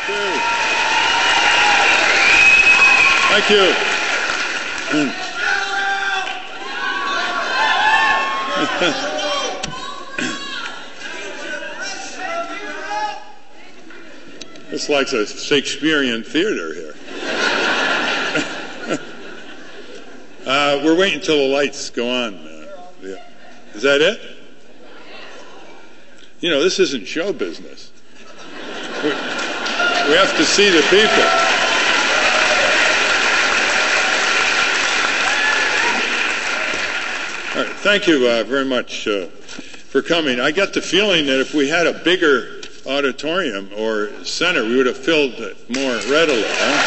Thank you. It's like a Shakespearean theater here. We're waiting until the lights go on. Yeah. Is that it? You know, this isn't show business. We have to see the people. All right, thank you very much for coming. I got the feeling that if we had a bigger auditorium or center, we would have filled it more readily.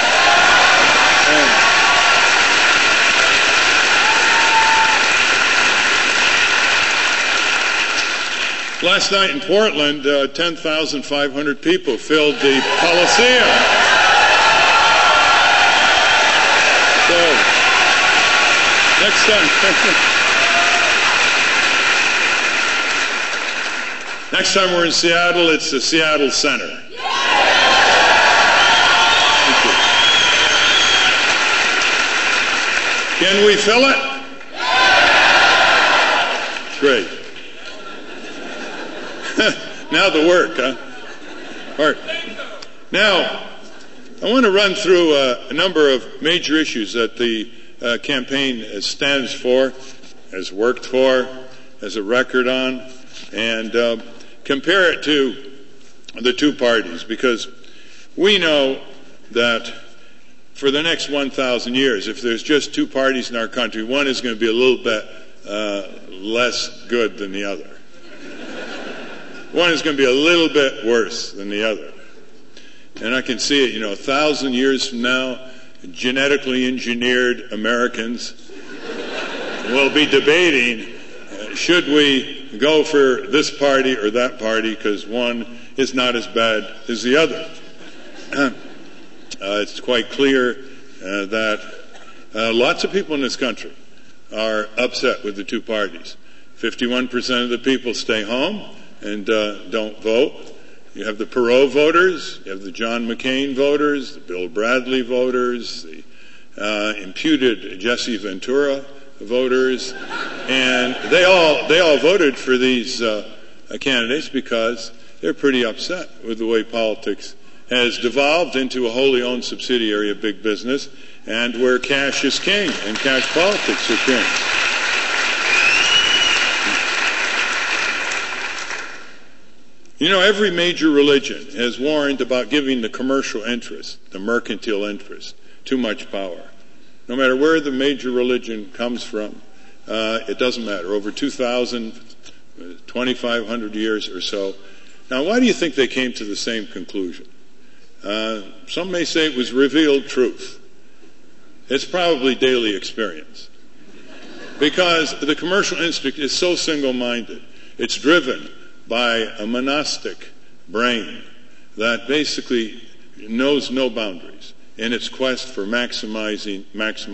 Last night in Portland, 10,500 people filled the Coliseum. So, next time we're in Seattle, it's the Seattle Center. Thank you. Can we fill it? Great. Now the work, huh? All right. Now, I want to run through a number of major issues that the campaign stands for, has worked for, has a record on, and compare it to the two parties, because we know that for the next 1,000 years, if there's just two parties in our country, one is going to be a little bit less good than the other. One is going to be a little bit worse than the other. And I can see it, 1,000 years from now, genetically engineered Americans will be debating, should we go for this party or that party, because one is not as bad as the other. It's quite clear that lots of people in this country are upset with the two parties. 51% of the people stay home and don't vote. You have the Perot voters, you have the John McCain voters, the Bill Bradley voters, the imputed Jesse Ventura voters, and they all voted for these candidates because they're pretty upset with the way politics has devolved into a wholly owned subsidiary of big business, and where cash is king and cash politics are king. Every major religion has warned about giving the commercial interest, the mercantile interest, too much power. No matter where the major religion comes from, it doesn't matter. Over 2,000, 2,500 years or so. Now, why do you think they came to the same conclusion? Some may say it was revealed truth. It's probably daily experience. Because the commercial instinct is so single-minded. It's driven by a monastic brain that basically knows no boundaries in its quest for maximizing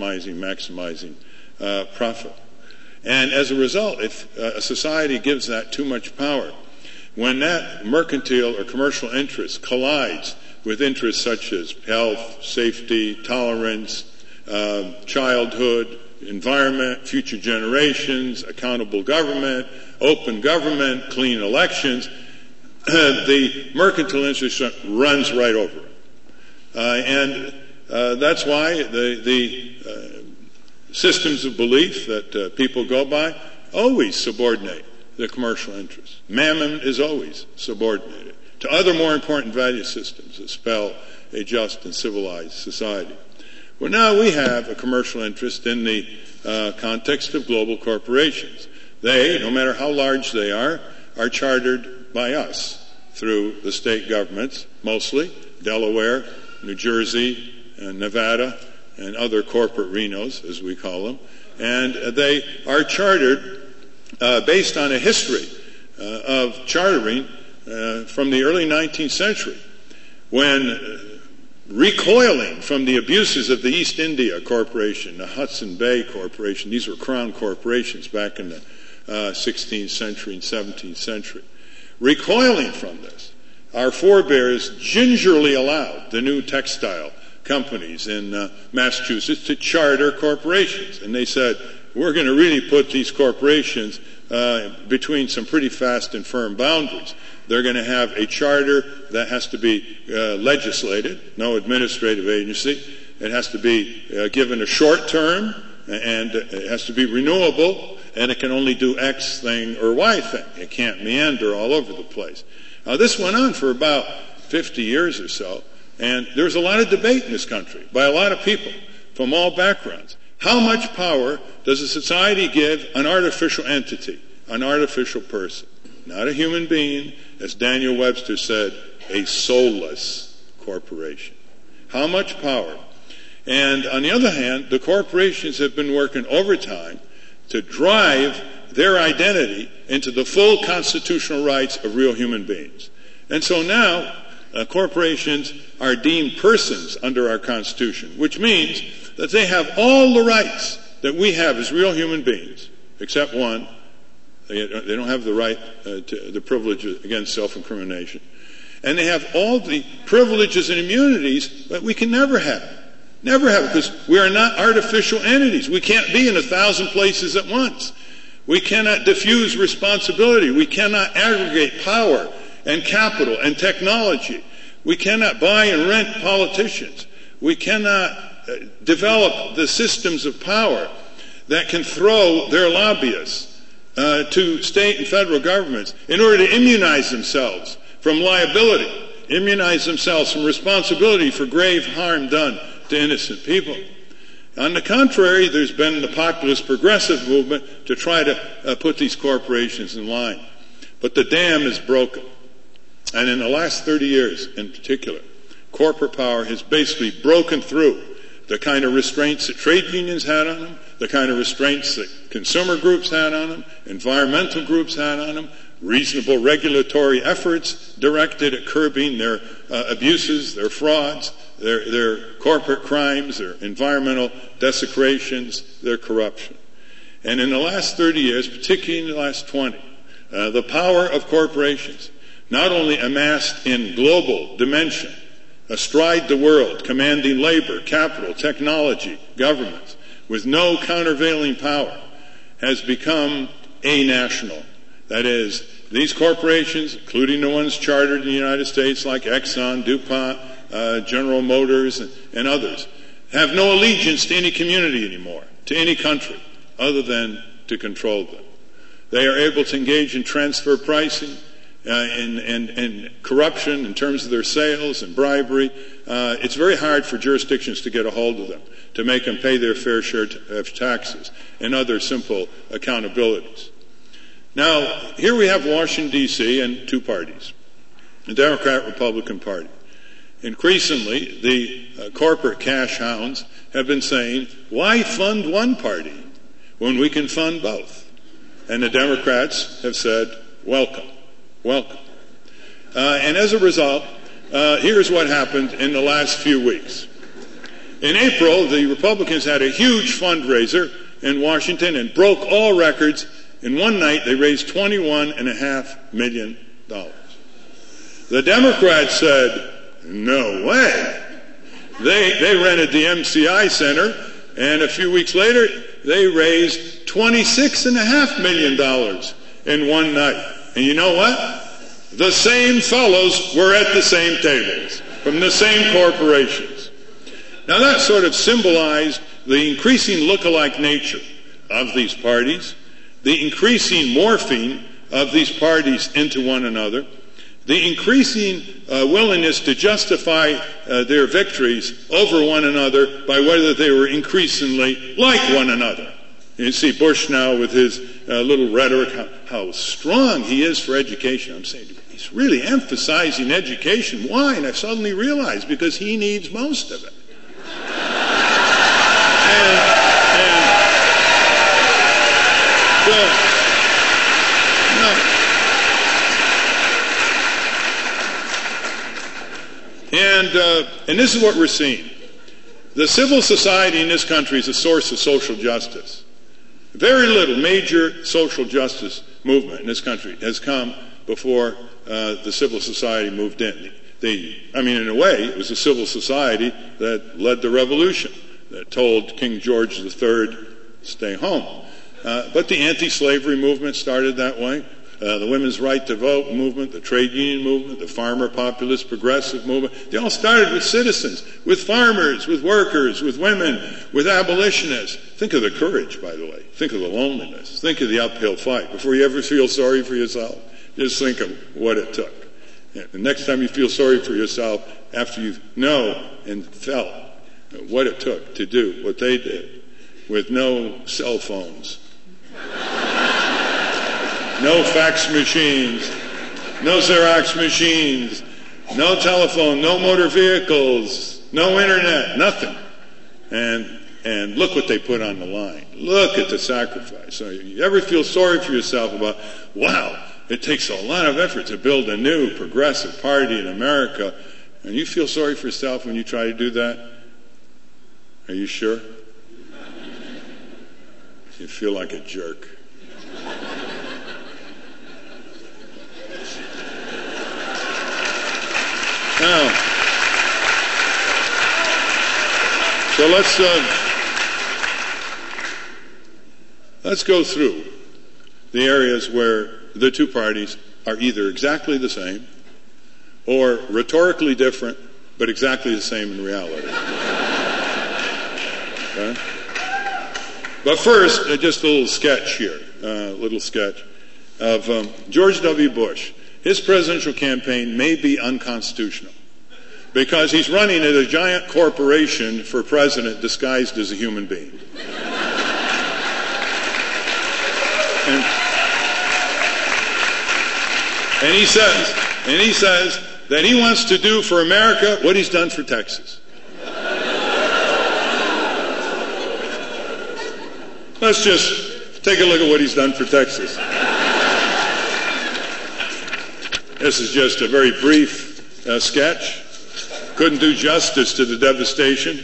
profit. And as a result, if a society gives that too much power, when that mercantile or commercial interest collides with interests such as health, safety, tolerance, childhood, environment, future generations, accountable government, open government, clean elections, the mercantile interest runs right over it. And that's why the systems of belief that people go by always subordinate the commercial interest. Mammon is always subordinated to other more important value systems that spell a just and civilized society. Well, now we have a commercial interest in the context of global corporations. They, no matter how large they are chartered by us through the state governments, mostly Delaware, New Jersey, and Nevada, and other corporate Renos, as we call them. And they are chartered based on a history of chartering from the early 19th century, when recoiling from the abuses of the East India Corporation, the Hudson Bay Corporation, these were crown corporations back in the 16th century and 17th century. Recoiling from this, our forebears gingerly allowed the new textile companies in Massachusetts to charter corporations. And they said, we're going to really put these corporations between some pretty fast and firm boundaries. They're going to have a charter that has to be legislated, no administrative agency. It has to be given a short term, and it has to be renewable, and it can only do X thing or Y thing. It can't meander all over the place. Now, this went on for about 50 years or so, and there was a lot of debate in this country by a lot of people from all backgrounds. How much power does a society give an artificial entity, an artificial person? Not a human being, as Daniel Webster said, a soulless corporation. How much power? And on the other hand, the corporations have been working overtime to drive their identity into the full constitutional rights of real human beings. And so now, corporations are deemed persons under our Constitution, which means that they have all the rights that we have as real human beings, except one. They don't have the right to the privilege against self-incrimination. And they have all the privileges and immunities that we can never have. Never have, because we are not artificial entities. We can't be in 1,000 places at once. We cannot diffuse responsibility. We cannot aggregate power and capital and technology. We cannot buy and rent politicians. We cannot develop the systems of power that can throw their lobbyists to state and federal governments in order to immunize themselves from liability, immunize themselves from responsibility for grave harm done to innocent people. On the contrary, there's been the populist progressive movement to try to put these corporations in line. But the dam is broken. And in the last 30 years in particular, corporate power has basically broken through the kind of restraints that trade unions had on them, the kind of restraints that consumer groups had on them, environmental groups had on them, reasonable regulatory efforts directed at curbing their abuses, their frauds, their corporate crimes, their environmental desecrations, their corruption. And in the last 30 years, particularly in the last 20, the power of corporations not only amassed in global dimension, astride the world, commanding labor, capital, technology, governments, with no countervailing power, has become national. That is, these corporations, including the ones chartered in the United States like Exxon, DuPont, General Motors, and others, have no allegiance to any community anymore, to any country, other than to control them. They are able to engage in transfer pricing, and corruption in terms of their sales and bribery. It's very hard for jurisdictions to get a hold of them, to make them pay their fair share of taxes and other simple accountabilities. Now, here we have Washington, D.C. and two parties, the Democrat-Republican Party. Increasingly, the corporate cash hounds have been saying, why fund one party when we can fund both? And the Democrats have said, welcome. Welcome. And as a result, here's what happened in the last few weeks. In April, the Republicans had a huge fundraiser in Washington and broke all records. In one night, they raised $21.5 million. The Democrats said, no way. They rented the MCI Center, and a few weeks later, they raised $26.5 million in one night. And you know what? The same fellows were at the same tables from the same corporations. Now that sort of symbolized the increasing look-alike nature of these parties, the increasing morphing of these parties into one another, the increasing willingness to justify their victories over one another by whether they were increasingly like one another. You see Bush now with his little rhetoric, how strong he is for education. I'm saying he's really emphasizing education. Why? And I've suddenly realized because he needs most of it. And this is what we're seeing. The civil society in this country is a source of social justice. Very little major social justice movement in this country has come before the civil society moved in. In a way, it was the civil society that led the revolution, that told King George III, stay home. But the anti-slavery movement started that way. The women's right to vote movement, the trade union movement, the farmer populist progressive movement, they all started with citizens, with farmers, with workers, with women, with abolitionists. Think of the courage, by the way. Think of the loneliness. Think of the uphill fight. Before you ever feel sorry for yourself, just think of what it took. The next time you feel sorry for yourself, after you know and felt what it took to do what they did, with no cell phones, no fax machines, no Xerox machines, no telephone, no motor vehicles, no internet, nothing. And look what they put on the line. Look at the sacrifice. So you ever feel sorry for yourself about, wow, it takes a lot of effort to build a new progressive party in America, and you feel sorry for yourself when you try to do that? Are you sure? You feel like a jerk. Now, so let's go through the areas where the two parties are either exactly the same or rhetorically different, but exactly the same in reality. Okay? But first, just a little sketch here, of George W. Bush. His presidential campaign may be unconstitutional because he's running at a giant corporation for president disguised as a human being. And he says that he wants to do for America what he's done for Texas. Let's just take a look at what he's done for Texas. This is just a very brief sketch. Couldn't do justice to the devastation.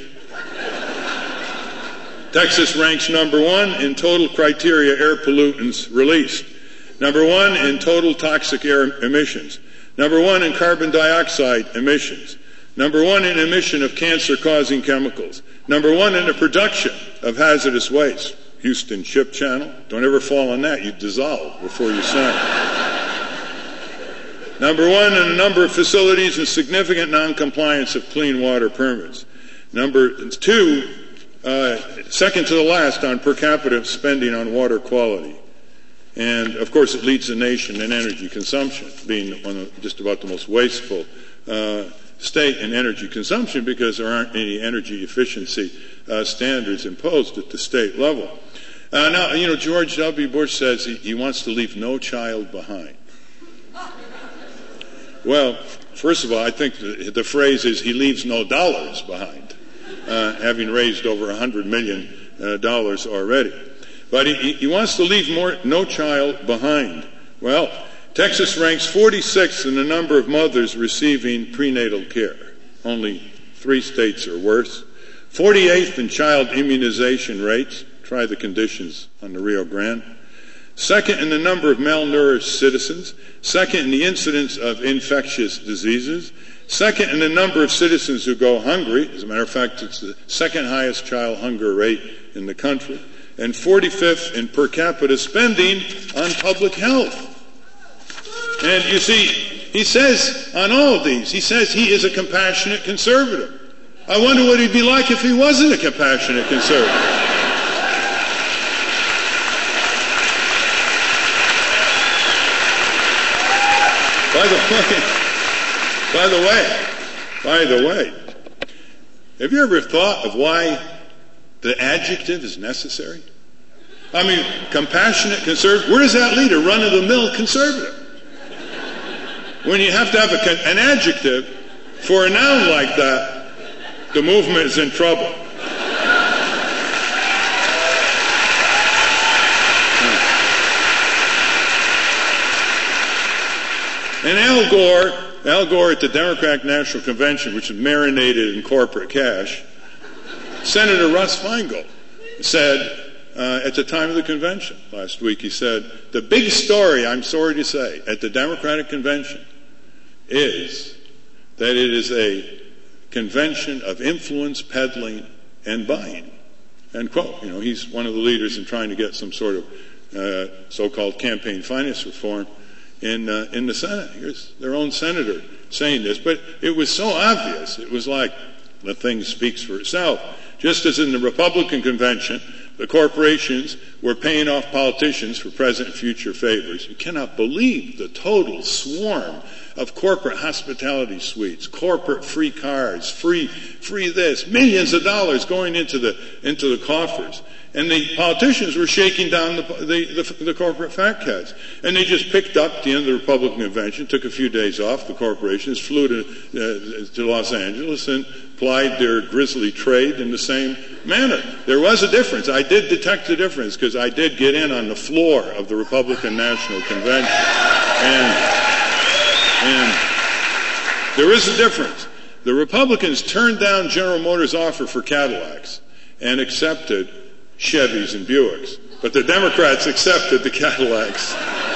Texas ranks number 1 in total criteria air pollutants released. Number 1 in total toxic air emissions. Number 1 in carbon dioxide emissions. Number 1 in emission of cancer-causing chemicals. Number 1 in the production of hazardous waste. Houston Ship Channel. Don't ever fall on that. You dissolve before you sink. Number 1 in a number of facilities and significant noncompliance of clean water permits. Number 2, second to the last on per capita spending on water quality. And, of course, it leads the nation in energy consumption, being one of just about the most wasteful state in energy consumption because there aren't any energy efficiency standards imposed at the state level. Now, George W. Bush says he wants to leave no child behind. Well, first of all, I think the phrase is he leaves no dollars behind, having raised over $100 million already. But he wants to leave no child behind. Well, Texas ranks 46th in the number of mothers receiving prenatal care. Only 3 states are worse. 48th in child immunization rates. Try the conditions on the Rio Grande. 2nd in the number of malnourished citizens. 2nd in the incidence of infectious diseases. 2nd in the number of citizens who go hungry. As a matter of fact, it's the 2nd highest child hunger rate in the country. And 45th in per capita spending on public health. And you see, he says on all of these, he says he is a compassionate conservative. I wonder what he'd be like if he wasn't a compassionate conservative. By the way, have you ever thought of why the adjective is necessary? I mean, compassionate conservative, where does that lead? A run-of-the-mill conservative. When you have to have an adjective for a noun like that, the movement is in trouble. And Al Gore at the Democratic National Convention, which is marinated in corporate cash, Senator Russ Feingold said at the time of the convention last week, he said, the big story, I'm sorry to say, at the Democratic Convention is that it is a convention of influence peddling and buying. End quote. He's one of the leaders in trying to get some sort of so-called campaign finance reform in the Senate. Here's their own senator saying this, but it was so obvious. It was like the thing speaks for itself. Just as in the Republican convention, the corporations were paying off politicians for present and future favors. You cannot believe the total swarm of corporate hospitality suites, corporate free cars, free this, millions of dollars going into the coffers. And the politicians were shaking down the corporate fat cats. And they just picked up at the end of the Republican convention, took a few days off, the corporations, flew to Los Angeles and plied their grisly trade in the same manner. There was a difference. I did detect a difference because I did get in on the floor of the Republican National Convention. And there is a difference. The Republicans turned down General Motors' offer for Cadillacs and accepted Chevys and Buicks. But the Democrats accepted the Cadillacs.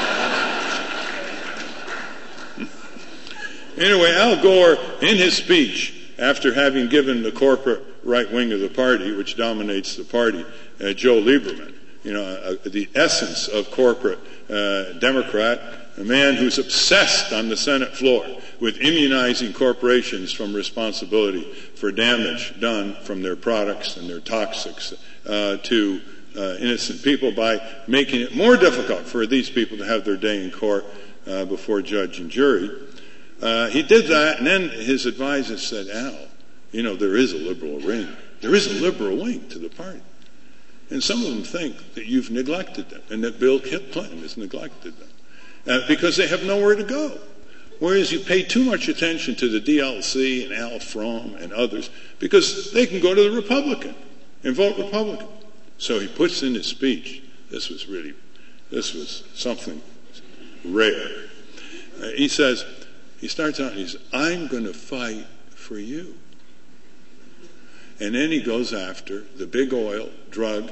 Anyway, Al Gore, in his speech, after having given the corporate right wing of the party, which dominates the party, Joe Lieberman, the essence of corporate Democrat, a man who's obsessed on the Senate floor with immunizing corporations from responsibility for damage done from their products and their toxics to innocent people by making it more difficult for these people to have their day in court before judge and jury. He did that, and then his advisors said, Al, there is a liberal wing. There is a liberal wing to the party. And some of them think that you've neglected them and that Bill Clinton has neglected them because they have nowhere to go. Whereas you pay too much attention to the DLC and Al Fromm and others because they can go to the Republican and vote Republican. So he puts in his speech, this was something rare. He starts out and he says, I'm going to fight for you. And then he goes after the big oil, drug,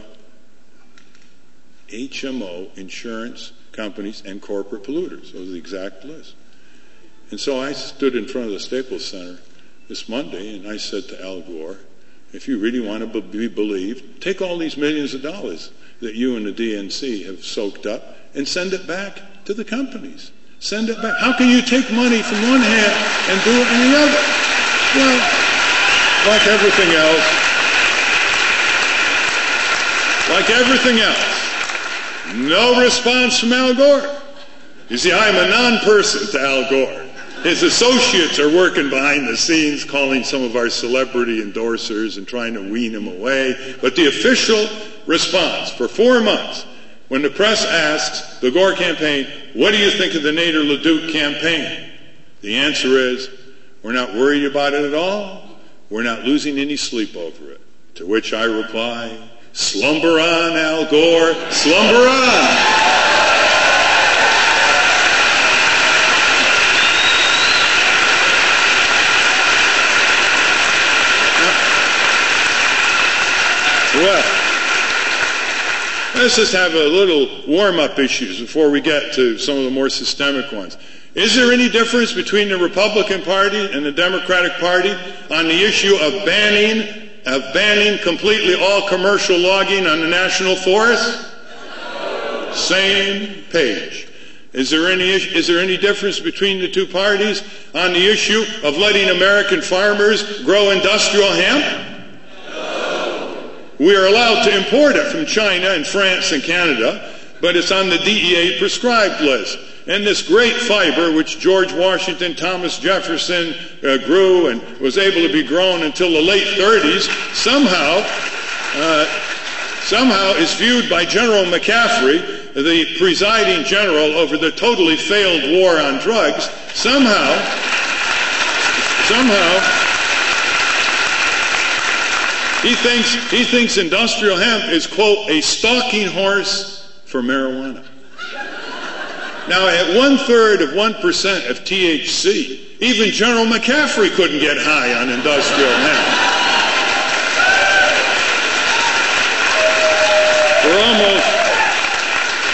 HMO, insurance companies, and corporate polluters. Those are the exact list. And so I stood in front of the Staples Center this Monday and I said to Al Gore, if you really want to be believed, take all these millions of dollars that you and the DNC have soaked up and send it back to the companies. Send it back. How can you take money from one hand and do it in the other? Well, like everything else, no response from Al Gore. You see, I'm a non-person to Al Gore. His associates are working behind the scenes, calling some of our celebrity endorsers and trying to wean him away. But the official response for 4 months, when the press asks the Gore campaign, what do you think of the Nader-LeDuc campaign? The answer is, we're not worried about it at all. We're not losing any sleep over it. To which I reply, slumber on, Al Gore, slumber on. Well, let's just have a little warm-up issues before we get to some of the more systemic ones. Is there any difference between the Republican Party and the Democratic Party on the issue of banning completely all commercial logging on the national forest? Same page. Is there any difference between the two parties on the issue of letting American farmers grow industrial hemp? We are allowed to import it from China and France and Canada, but it's on the DEA prescribed list. And this great fiber, which George Washington, Thomas Jefferson grew and was able to be grown until the late 30s, somehow is viewed by General McCaffrey, the presiding general over the totally failed war on drugs, somehow he thinks industrial hemp is, quote, a stalking horse for marijuana. Now, at 1/3 of 1% of THC, even General McCaffrey couldn't get high on industrial hemp.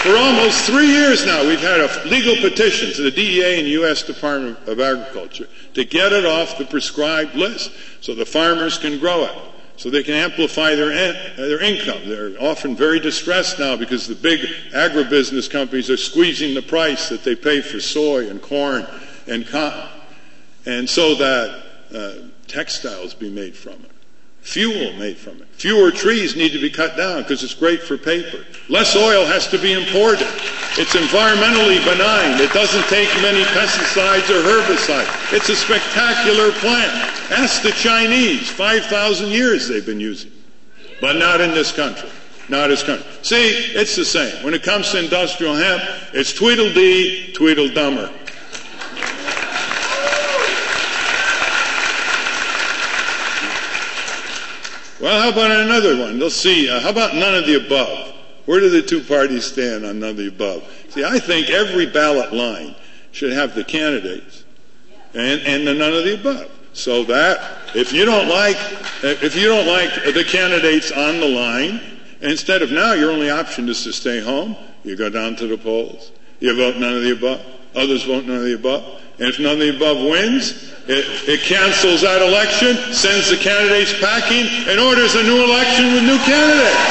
For almost 3 years now, we've had a legal petition to the DEA and U.S. Department of Agriculture to get it off the prescribed list so the farmers can grow it, so they can amplify their income. They're often very distressed now because the big agribusiness companies are squeezing the price that they pay for soy and corn and cotton, and so that textiles be made from it, fuel made from it. Fewer trees need to be cut down because it's great for paper. Less oil has to be imported. It's environmentally benign. It doesn't take many pesticides or herbicides. It's a spectacular plant. Ask the Chinese. 5,000 years they've been using it. But not in this country. Not as country. See, it's the same. When it comes to industrial hemp, it's Tweedledee, Tweedledummer. Well, how about another one? Let's see. How about none of the above? Where do the two parties stand on none of the above? See, I think every ballot line should have the candidates and the none of the above. So that if you don't like the candidates on the line, instead of now your only option is to stay home, you go down to the polls. You vote none of the above. Others vote none of the above. And if none of the above wins, it cancels that election, sends the candidates packing, and orders a new election with new candidates.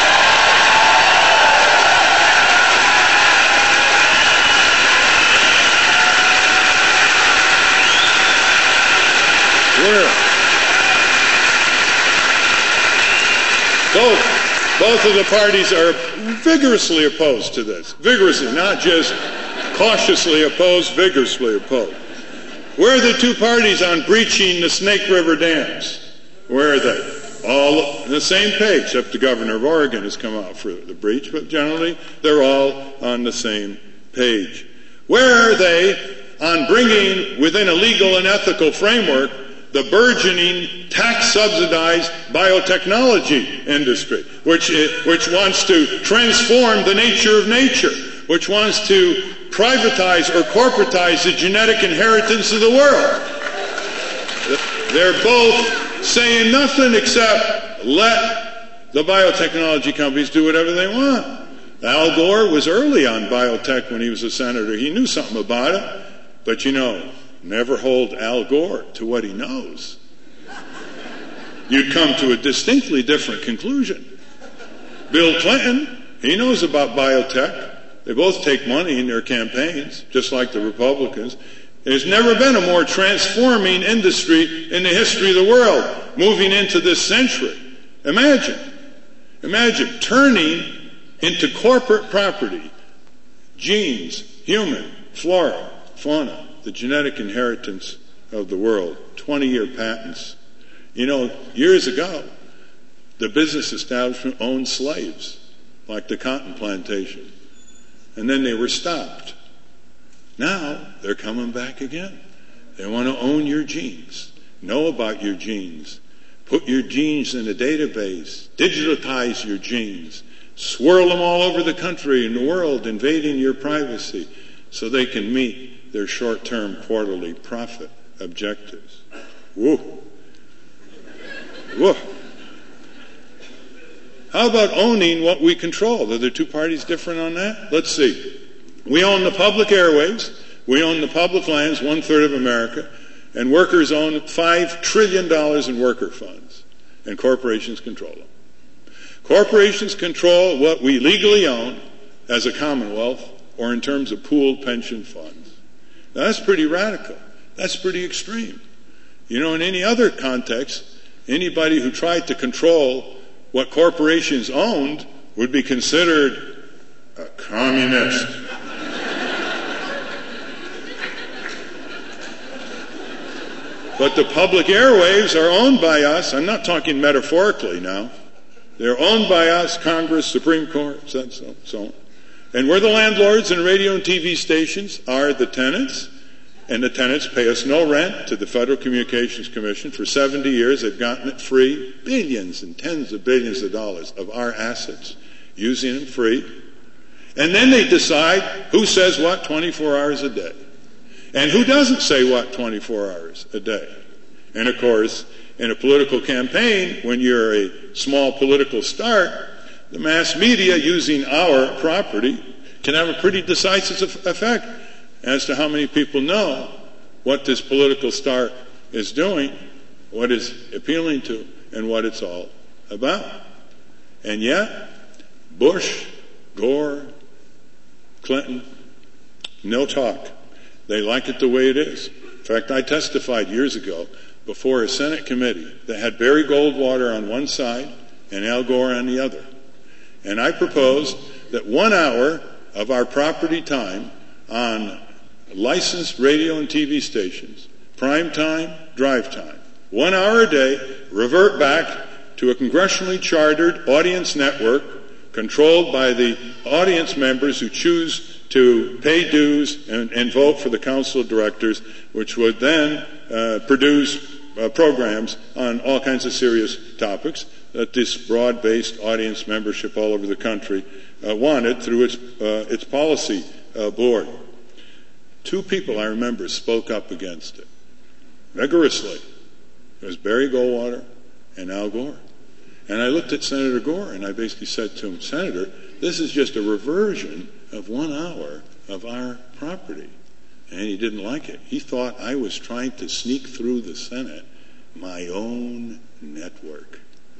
Both of the parties are vigorously opposed to this. Vigorously, not just cautiously opposed, vigorously opposed. Where are the two parties on breaching the Snake River dams? Where are they? All on the same page, except the governor of Oregon has come out for the breach, but generally they're all on the same page. Where are they on bringing within a legal and ethical framework the burgeoning tax-subsidized biotechnology industry, which wants to transform the nature of nature, which wants to privatize or corporatize the genetic inheritance of the world? They're both saying nothing except let the biotechnology companies do whatever they want. Al Gore was early on biotech when he was a senator. He knew something about it, but never hold Al Gore to what he knows. You'd come to a distinctly different conclusion. Bill Clinton, he knows about biotech. They both take money in their campaigns, just like the Republicans. There's never been a more transforming industry in the history of the world moving into this century. Imagine turning into corporate property genes, human, flora, fauna, the genetic inheritance of the world, 20-year patents. Years ago, the business establishment owned slaves, like the cotton plantation. And then they were stopped. Now, they're coming back again. They want to own your genes, know about your genes, put your genes in a database, digitize your genes, swirl them all over the country and the world, invading your privacy so they can meet their short-term quarterly profit objectives. Whoa. Whoa. How about owning what we control? Are the two parties different on that? Let's see. We own the public airwaves. We own the public lands, 1/3 of America. And workers own $5 trillion in worker funds. And corporations control them. Corporations control what we legally own as a commonwealth or in terms of pooled pension funds. Now, that's pretty radical. That's pretty extreme. In any other context, anybody who tried to control what corporations owned would be considered a communist. But the public airwaves are owned by us. I'm not talking metaphorically now. They're owned by us, Congress, Supreme Court, so on. And we're the landlords, and radio and TV stations are the tenants. And the tenants pay us no rent to the Federal Communications Commission. For 70 years, they've gotten it free, billions and tens of billions of dollars of our assets, using them free. And then they decide who says what 24 hours a day. And who doesn't say what 24 hours a day. And of course, in a political campaign, when you're a small political start, the mass media, using our property, can have a pretty decisive effect as to how many people know what this political star is doing, what is appealing to, and what it's all about. And yet, Bush, Gore, Clinton, no talk. They like it the way it is. In fact, I testified years ago before a Senate committee that had Barry Goldwater on one side and Al Gore on the other. And I proposed that 1 hour of our property time on licensed radio and TV stations, prime time, drive time, 1 hour a day, revert back to a congressionally chartered audience network controlled by the audience members who choose to pay dues and vote for the council of directors, which would then produce programs on all kinds of serious topics that this broad-based audience membership all over the country wanted through its policy board. 2 people, I remember, spoke up against it vigorously. It was Barry Goldwater and Al Gore. And I looked at Senator Gore and I basically said to him, Senator, this is just a reversion of 1 hour of our property. And he didn't like it. He thought I was trying to sneak through the Senate my own network.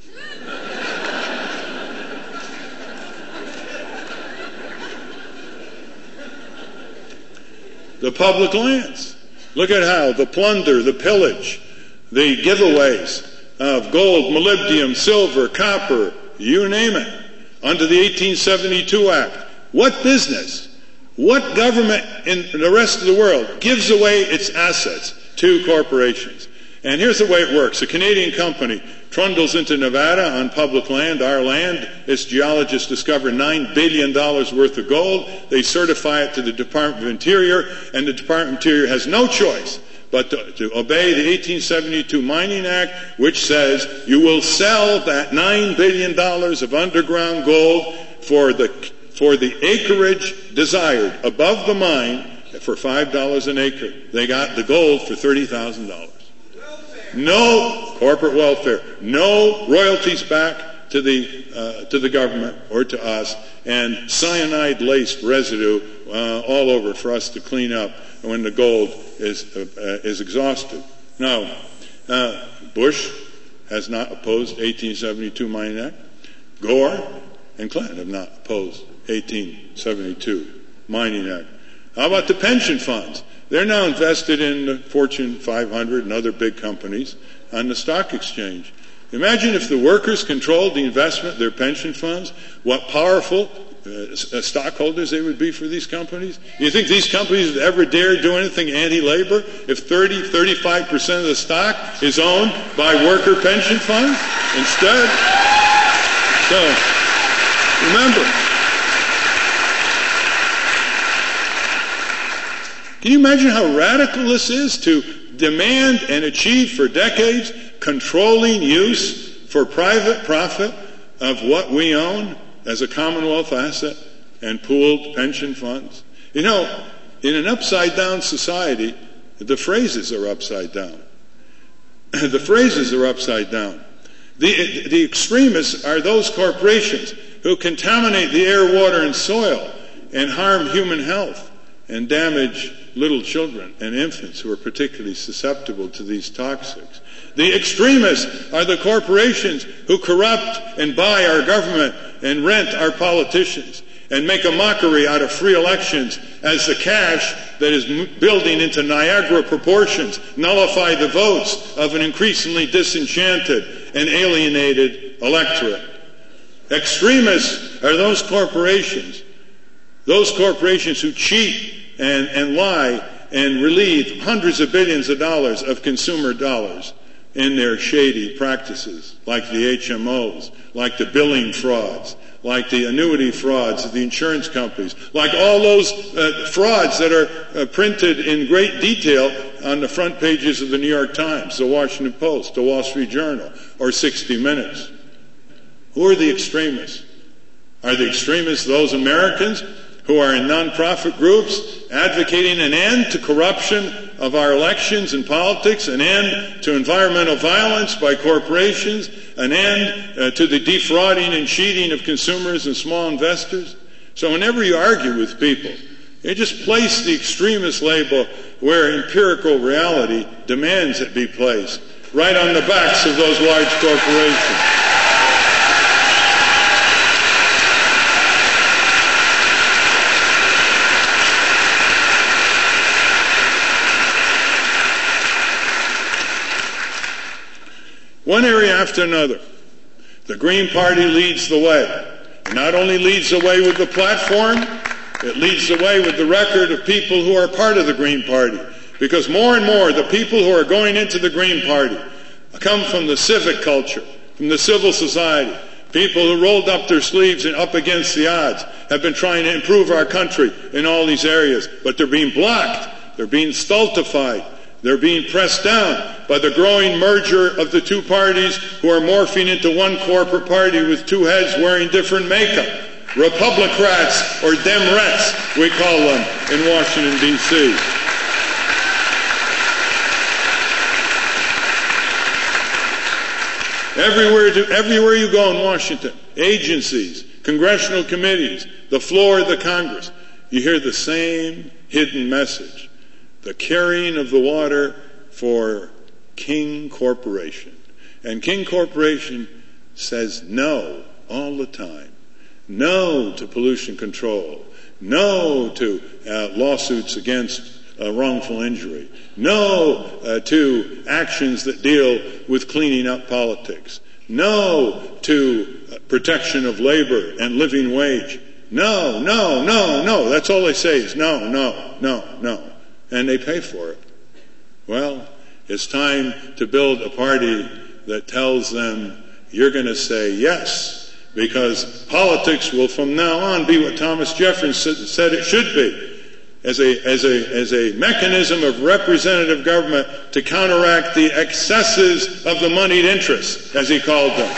The public lands. Look at how the plunder, the pillage, the giveaways of gold, molybdenum, silver, copper, you name it, under the 1872 Act. What business, what government in the rest of the world gives away its assets to corporations? And here's the way it works. A Canadian company trundles into Nevada on public land, our land. Its geologists discover $9 billion worth of gold. They certify it to the Department of Interior, and the Department of Interior has no choice but to obey the 1872 Mining Act, which says you will sell that $9 billion of underground gold for the acreage desired above the mine for $5 an acre. They got the gold for $30,000. No corporate welfare, no royalties back to the government or to us, and cyanide-laced residue all over for us to clean up when the gold is exhausted. Now, Bush has not opposed 1872 Mining Act. Gore and Clinton have not opposed 1872 Mining Act. How about the pension funds? They're now invested in the Fortune 500 and other big companies on the stock exchange. Imagine if the workers controlled the investment, their pension funds, what powerful stockholders they would be for these companies. You think these companies would ever dare do anything anti-labor if 35% of the stock is owned by worker pension funds instead? So, remember, can you imagine how radical this is to demand and achieve for decades controlling use for private profit of what we own as a Commonwealth asset and pooled pension funds? You know, in an upside-down society, the phrases are upside down. The phrases are upside down. The extremists are those corporations who contaminate the air, water, and soil and harm human health and damage little children and infants who are particularly susceptible to these toxics. The extremists are the corporations who corrupt and buy our government and rent our politicians and make a mockery out of free elections as the cash that is building into Niagara proportions nullify the votes of an increasingly disenchanted and alienated electorate. Extremists are those corporations who cheat and lie and relieve hundreds of billions of dollars of consumer dollars in their shady practices, like the HMOs, like the billing frauds, like the annuity frauds of the insurance companies, like all those frauds that are printed in great detail on the front pages of the New York Times, the Washington Post, the Wall Street Journal, or 60 Minutes. Who are the extremists? Are the extremists those Americans who are in nonprofit groups advocating an end to corruption of our elections and politics, an end to environmental violence by corporations, an end to the defrauding and cheating of consumers and small investors? So whenever you argue with people, you just place the extremist label where empirical reality demands it be placed, right on the backs of those large corporations. One area after another, the Green Party leads the way. It not only leads the way with the platform, it leads the way with the record of people who are part of the Green Party. Because more and more, the people who are going into the Green Party come from the civic culture, from the civil society. People who rolled up their sleeves and up against the odds have been trying to improve our country in all these areas. But they're being blocked. They're being stultified. They're being pressed down by the growing merger of the two parties who are morphing into one corporate party with two heads wearing different makeup. Republicrats, or Demrats, we call them in Washington, D.C. Everywhere you go in Washington, agencies, congressional committees, the floor of the Congress, you hear the same hidden message. The carrying of the water for King Corporation. And King Corporation says no all the time. No to pollution control. No to lawsuits against wrongful injury. No to actions that deal with cleaning up politics. No to protection of labor and living wage. No, no, no, no. That's all they say is no, no, no, no. And they pay for it. Well, it's time to build a party that tells them you're going to say yes, because politics will from now on be what Thomas Jefferson said it should be, as a mechanism of representative government to counteract the excesses of the moneyed interests, as he called them.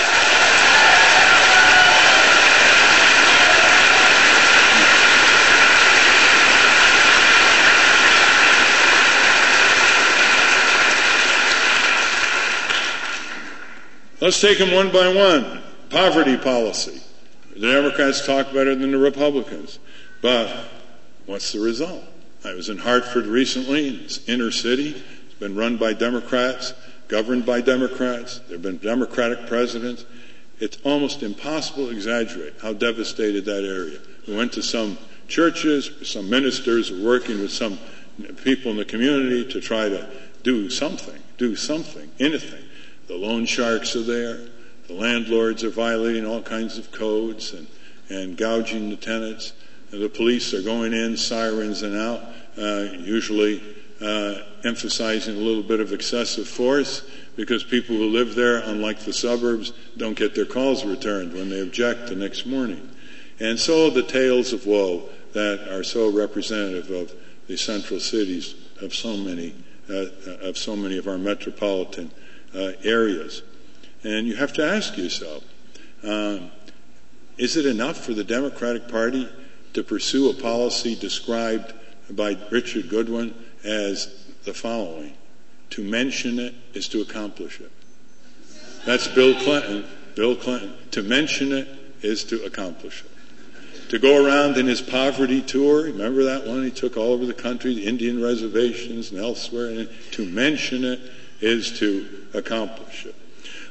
Let's take them one by one. Poverty policy. The Democrats talk better than the Republicans. But what's the result? I was in Hartford recently, in this inner city. It's been run by Democrats, governed by Democrats. There have been Democratic presidents. It's almost impossible to exaggerate how devastated that area. We went to some churches, some ministers were working with some people in the community to try to do something, anything. The loan sharks are there. The landlords are violating all kinds of codes and gouging the tenants. And the police are going in, sirens and out, usually emphasizing a little bit of excessive force, because people who live there, unlike the suburbs, don't get their calls returned when they object the next morning. And so the tales of woe that are so representative of the central cities of so many of our metropolitan areas. And you have to ask yourself, is it enough for the Democratic Party to pursue a policy described by Richard Goodwin as the following? To mention it is to accomplish it. That's Bill Clinton. To mention it is to accomplish it. To go around in his poverty tour, remember that one? He took all over the country, the Indian reservations and elsewhere, and to mention it is to accomplish it.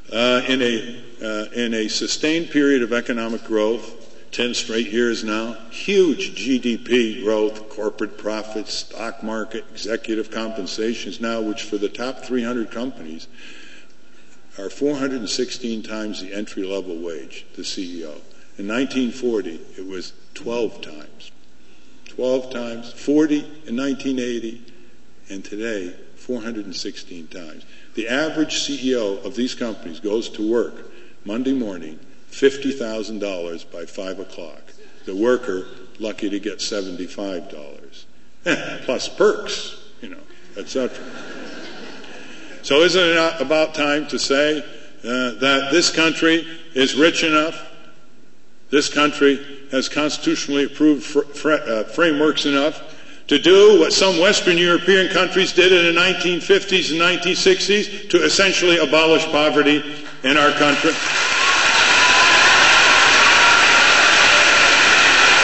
In a sustained period of economic growth, 10 straight years now, huge GDP growth, corporate profits, stock market, executive compensations now, which for the top 300 companies are 416 times the entry-level wage, the CEO. In 1940, it was 12 times. 12 times, 40 in 1980, and today, 416 times. The average CEO of these companies goes to work Monday morning, $50,000 by 5 o'clock. The worker, lucky to get $75. Plus perks, etc. So isn't it about time to say that this country is rich enough, this country has constitutionally approved frameworks enough to do what some Western European countries did in the 1950s and 1960s, to essentially abolish poverty in our country?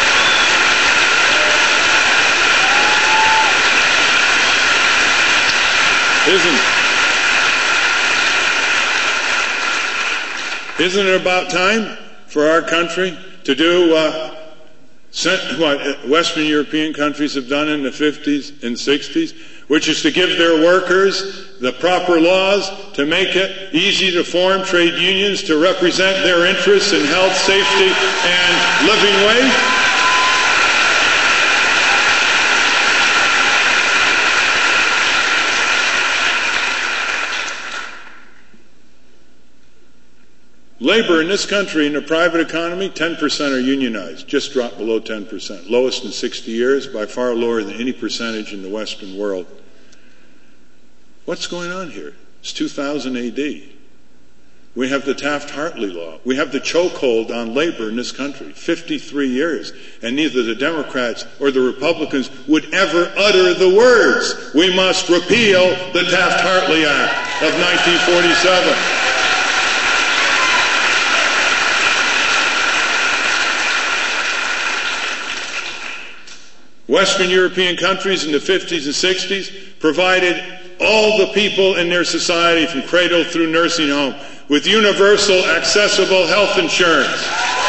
Isn't it about time for our country to do what Western European countries have done in the 50s and 60s, which is to give their workers the proper laws to make it easy to form trade unions to represent their interests in health, safety, and living wage? Labor in this country, in the private economy, 10% are unionized, just dropped below 10%. Lowest in 60 years, by far lower than any percentage in the Western world. What's going on here? It's 2000 AD. We have the Taft-Hartley law. We have the chokehold on labor in this country, 53 years. And neither the Democrats or the Republicans would ever utter the words, "We must repeal the Taft-Hartley Act of 1947. Western European countries in the 50s and 60s provided all the people in their society, from cradle through nursing home, with universal, accessible health insurance.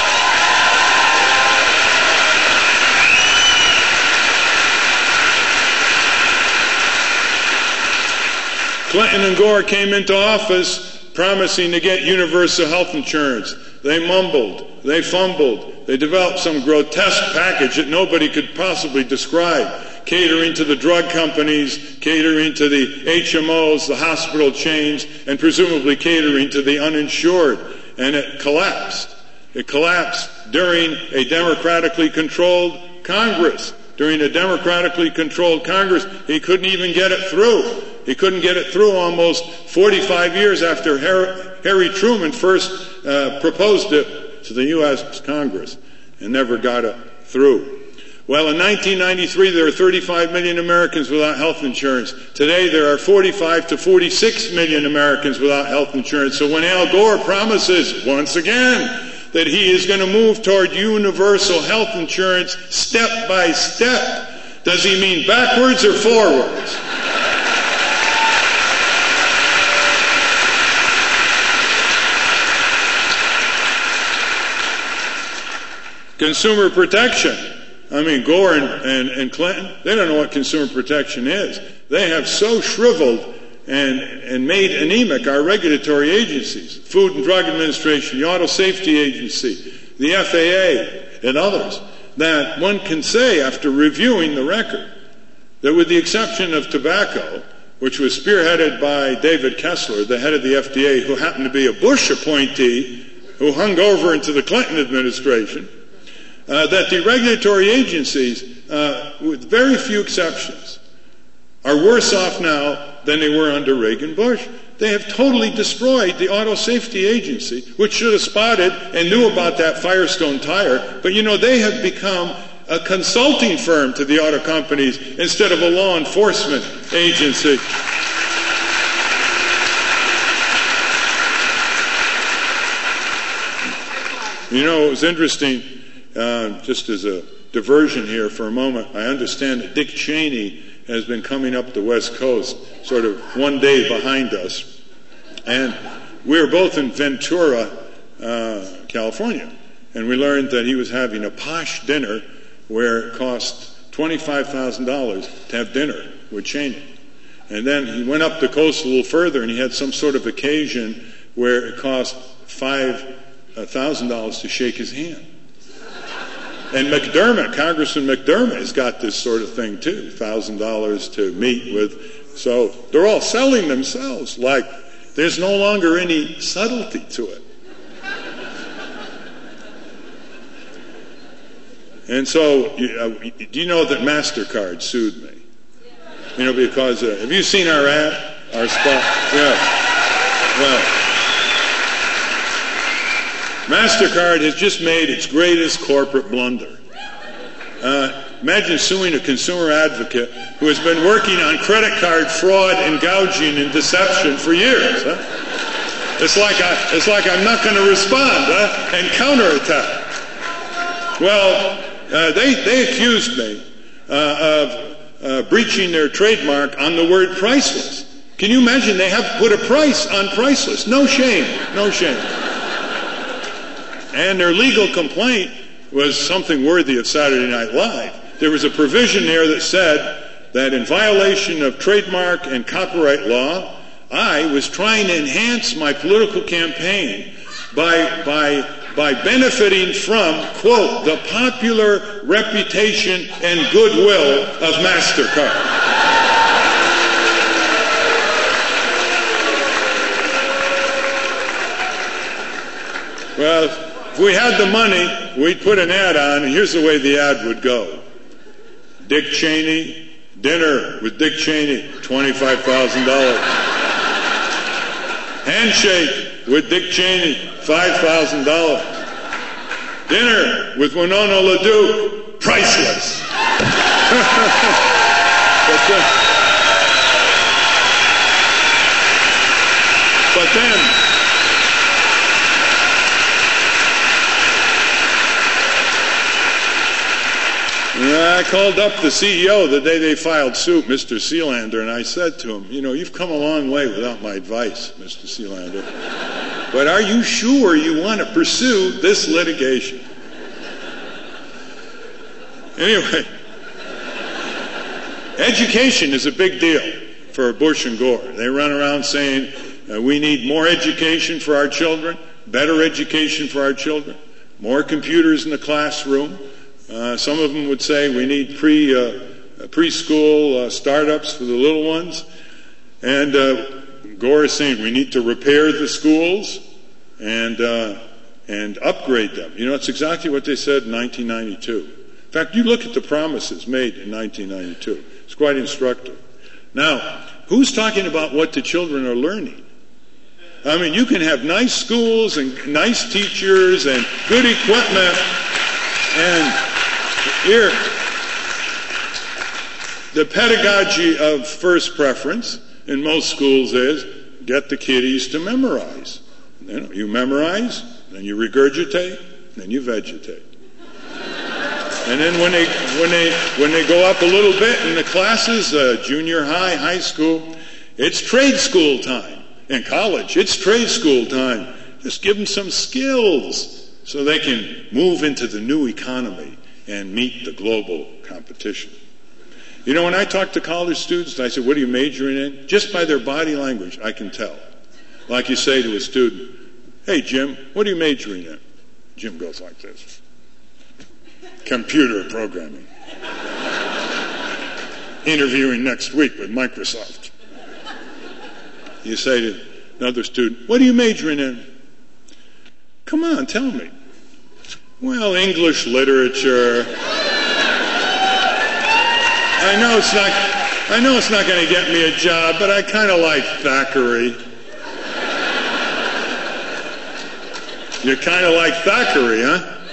Clinton and Gore came into office promising to get universal health insurance. They mumbled, they fumbled, they developed some grotesque package that nobody could possibly describe, catering to the drug companies, catering to the HMOs, the hospital chains, and presumably catering to the uninsured. And it collapsed. It collapsed during a democratically controlled Congress. During a democratically controlled Congress, he couldn't even get it through. He couldn't get it through almost 45 years after Harry Truman first proposed it to the U.S. Congress and never got it through. Well, in 1993, there were 35 million Americans without health insurance. Today, there are 45 to 46 million Americans without health insurance. So when Al Gore promises, once again, that he is going to move toward universal health insurance step by step, does he mean backwards or forwards? Consumer protection. I mean, Gore and Clinton, they don't know what consumer protection is. They have so shriveled and made anemic our regulatory agencies, Food and Drug Administration, the Auto Safety Agency, the FAA, and others, that one can say, after reviewing the record, that with the exception of tobacco, which was spearheaded by David Kessler, the head of the FDA, who happened to be a Bush appointee, who hung over into the Clinton administration, that the regulatory agencies, with very few exceptions, are worse off now than they were under Reagan-Bush. They have totally destroyed the Auto Safety Agency, which should have spotted and knew about that Firestone tire. But, you know, they have become a consulting firm to the auto companies instead of a law enforcement agency. You know, it was interesting. Just as a diversion here for a moment, I understand that Dick Cheney has been coming up the West Coast sort of one day behind us. And we were both in Ventura, California. And we learned that he was having a posh dinner where it cost $25,000 to have dinner with Cheney. And then he went up the coast a little further and he had some sort of occasion where it cost $5,000 to shake his hand. And McDermott, Congressman McDermott, has got this sort of thing too, $1,000 to meet with. So they're all selling themselves like there's no longer any subtlety to it. And so, do you know that MasterCard sued me? You know, because, have you seen our ad? Our spot? Yeah. Well, MasterCard has just made its greatest corporate blunder. Imagine suing a consumer advocate who has been working on credit card fraud and gouging and deception for years. Huh? It's like I'm not going to respond and counterattack. Well, they accused me of breaching their trademark on the word priceless. Can you imagine? They have put a price on priceless. No shame. No shame. And their legal complaint was something worthy of Saturday Night Live. There was a provision there that said that in violation of trademark and copyright law, I was trying to enhance my political campaign by benefiting from, quote, the popular reputation and goodwill of MasterCard. Well, if we had the money, we'd put an ad on, and here's the way the ad would go. Dick Cheney, dinner with Dick Cheney, $25,000. Handshake with Dick Cheney, $5,000. Dinner with Winona LaDuke, priceless. But then I called up the CEO the day they filed suit, Mr. Sealander, and I said to him, you've come a long way without my advice, Mr. Sealander. But are you sure you want to pursue this litigation? Anyway, education is a big deal for Bush and Gore. They run around saying we need more education for our children, better education for our children, more computers in the classroom. Some of them would say we need preschool startups for the little ones. And Gore is saying we need to repair the schools and upgrade them. It's exactly what they said in 1992. In fact, you look at the promises made in 1992. It's quite instructive. Now, who's talking about what the children are learning? I mean, you can have nice schools and nice teachers and good equipment and here, the pedagogy of first preference in most schools is get the kiddies to memorize. You memorize, then you regurgitate, then you vegetate. And then when they go up a little bit in the classes, junior high, high school, it's trade school time. In college, it's trade school time. Just give them some skills so they can move into the new economy and meet the global competition. When I talk to college students, I say, what are you majoring in? Just by their body language, I can tell. Like you say to a student, hey, Jim, what are you majoring in? Jim goes like this. Computer programming. Interviewing next week with Microsoft. You say to another student, what are you majoring in? Come on, tell me. Well, English literature. I know it's not going to get me a job, but I kind of like Thackeray. You kind of like Thackeray, huh?